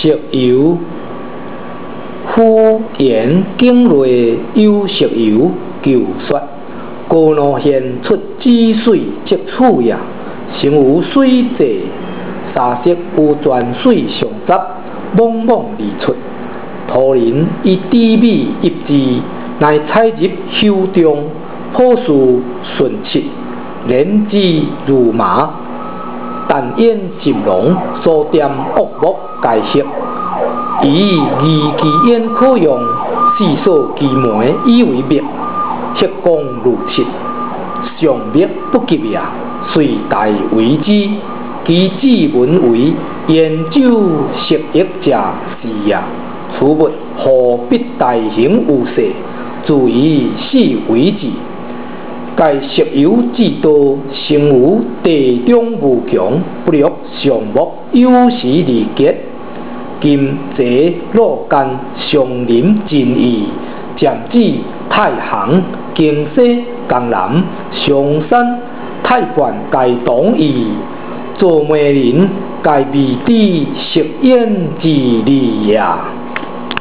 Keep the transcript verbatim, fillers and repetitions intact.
食油，夫言境内有食油，求说。高怒现出止水即处也，成有水济，沙色有泉水上杂，莽莽而出。土人以低米入之，乃采入丘中，朴树顺切，连枝如麻。但烟浸浓，所点恶木皆黑。以宜其烟可用，细数其梅以为灭。黑光如漆，上灭不及也。遂大为之，其志文为烟酒食液者是也。此物何必大行有势，注以死为之。盖食油之道，成有地中无强，不略上木，有时而结。今则落干上林尽义，渐至太行、京西、江南、上山、太原皆同意。做媒人皆未知食烟之理也。